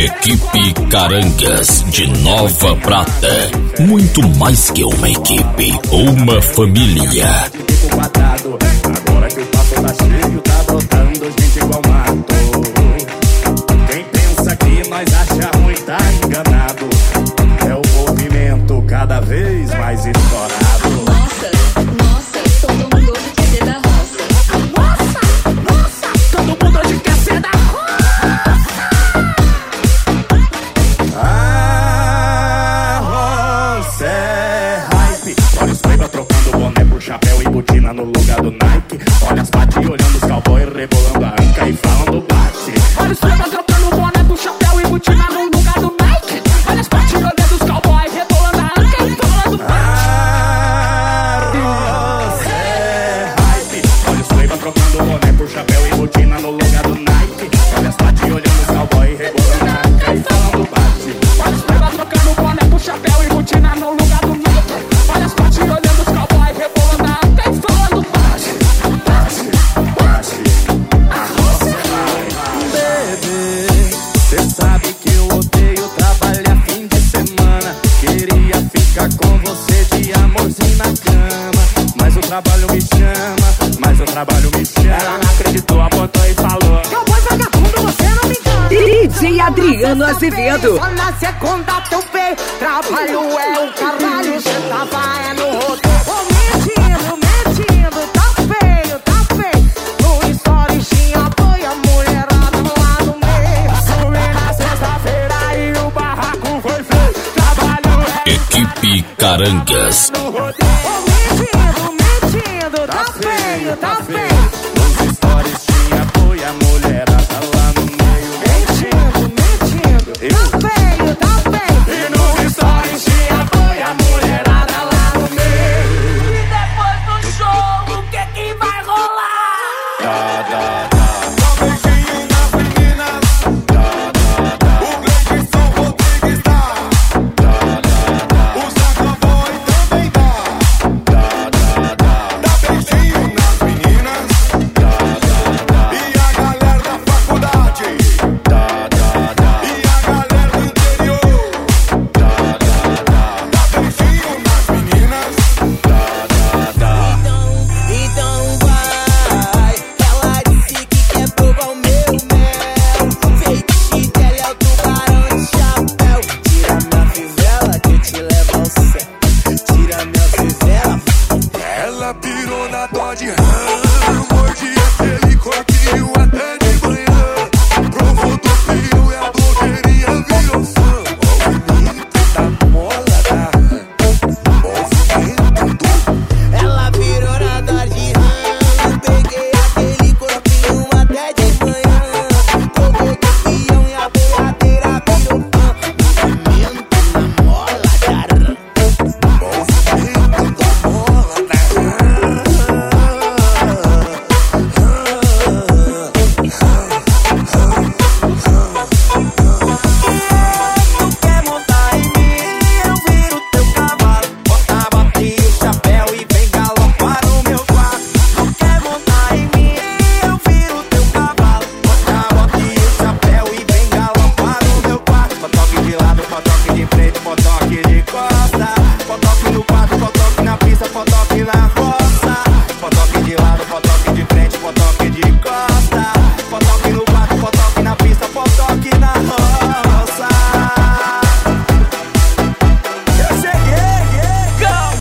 Equipe Carangas de Nova Prata. Muito mais que uma equipe, uma família. Agora que o passo tá cheio, tá brotando gente igual mato. Quem pensa que nós acha ruim tá enganado. É o movimento cada vez mais estourado. Nossa, todo mundo hoje quer ser da roça. Nossa, todo mundo hoje quer ser da roça. A roça é hype. Olha os playboy trocando boné por chapéu e botina no lugar do Nike. Olha as paty olhando os cowboy rebolando a anca e falando bate. Olha os playboy trocando boné por chapéu e botina no lugar do Nike. Olha as paty olhando os cowboy rebolando a anca e falando bate. Trocando boné por chapéu e botina no lugar do Nike. Olha as paty olhando os cowboy rebolando a anca e falando bate. Olha os playboy trocando boné por chapéu e botina no lugar do Nike. Olha as paty olhando os cowboy rebolando a anca e falando bate. A roça vai. Bebê, cê sabe que eu odeio trabalhar fim de semana. Queria ficar com você de amorzinho na cama, mas o trabalho me chama. Ela não acreditou, apontou e falou: cowboy vagabundo, você não me engana. DJ Adriano Azevedo. Só na segunda teu feio. Trabalho é o caralho, cê tava no roteiro. Ô, mentindo, tá feio. No story tinha boi, a mulherada lá no meio. Subi na sexta-feira e o barraco foi feio. Trabalho é Equipe Carangas. no roteiro. Ô, mentindo, tá feio.